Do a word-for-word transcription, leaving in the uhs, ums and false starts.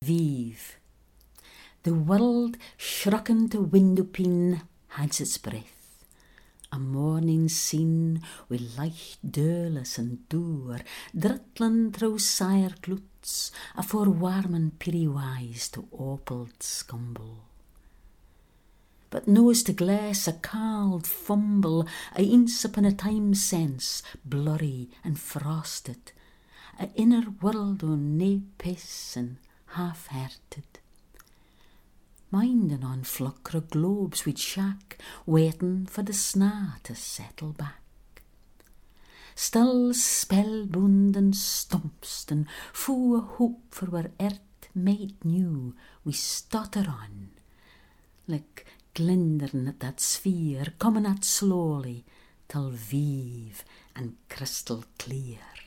Vive. The world shrucken to window pane has its breath. A morning scene wi' licht duiles and doer, druttling through sire gloots, afore warmen pirrywise to opaled scumble. But nose to glass a cauld fumble, a ince upon a time sense, blurry and frosted, a inner world o' nae piss and half-hearted. Minding on flucker o' globes we'd shack, waiting for the snaw to settle back. Still spellbound and stumpst and fu' o' hope for where earth made new, we stotter on, like glindering at that sphere, coming at slowly, till vive and crystal clear.